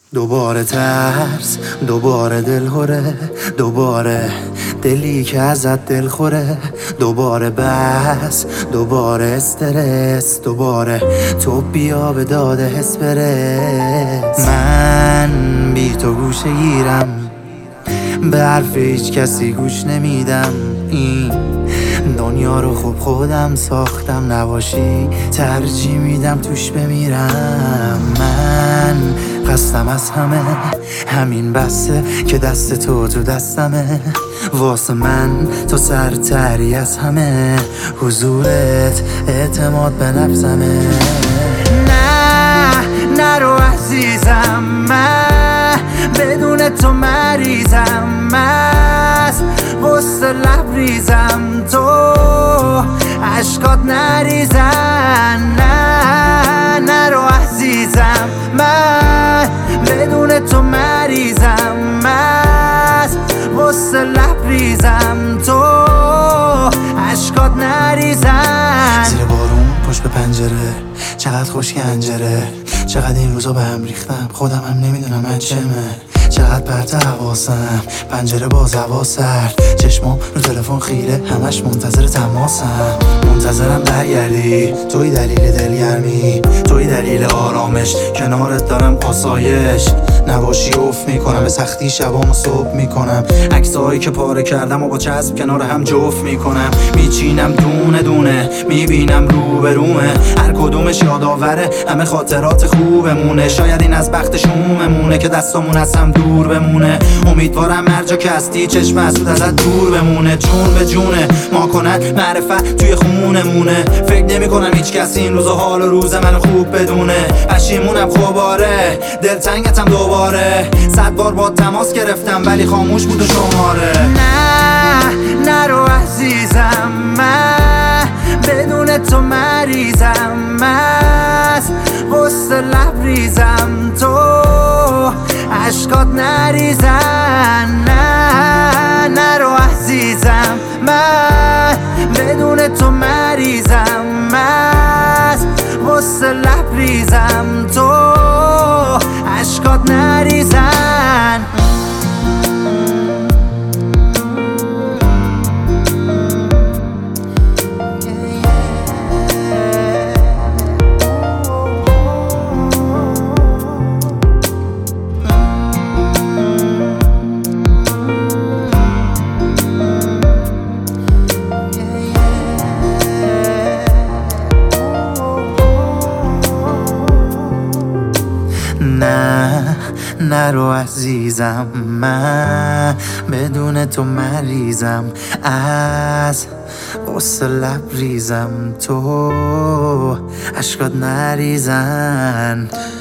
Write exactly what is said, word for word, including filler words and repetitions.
دوباره ترس، دوباره دلهوره، دوباره دلی که ازت دل خوره، دوباره بس، دوباره استرس، دوباره تو بیا به داده حس برس. من بی تو گوشه گیرم، به حرف هیچ کسی گوش نمیدم. این دنیا رو خوب خودم ساختم، نباشی ترجیح میدم توش بمیرم. من قصدم از همه همین بسه که دست تو تو دستمه، واسه من تو سرتری از همه، حضورت اعتماد به نفسمه. نه نرو عزیزم، من بدون تو مریضم، مست غصه لبریزم، تو عشقات نریزن. نه نرو عزیزم، من بدون تو مریضم، مست غصه لبریزم، تو عشقات نریزن. زیر بارون پشت به پنجره، چقدر خوش گنجره، چقدر این روزا به هم ریختم، خودم هم نمیدونم من چمه. چقدر پرت حواسم، پنجره باز هوا سرد، چشمام رو تلفن خیره، همش منتظر تماسم. منتظرم برگردی، توی دلیل دلگرمی، توی دلیل آرامش، کنارت دارم آسایش. نباشی افت میکنم، به سختی شبامو صبح میکنم، عکسایی که پاره کردم و با چسب کنار هم جفت میکنم. میچینم دونه دونه، میبینم رو به رومه، هر کدومش یادآوره همه خاطرات خوبمونه. شاید این از بخت شوممونه که دستامون از هم دور بمونه. امیدوارم هر جا که هستی چشم حسود ازت دور بمونه. جون به جونه ما کنن معرفت توی خونمونه، فکر نمی کنم هیچ کسی این روزا حال و روز منو خوب بدونه. پشیمونم خوباره، دلتنگتم دوباره، صد بار با تماس گرفتم ولی خاموش بود و شماره. نه نرو عزیزم، من بدون تو مریضم، مست غصه لبریزم، تو عشقات نریزن. نه نرو عزیزم، من بدون تو مریضم، مست غصه لبریزم، تو عشقات نریزن. نه نرو عزیزم، من بدون تو مریضم، از غصه لبریزم، تو عشقات نریزن.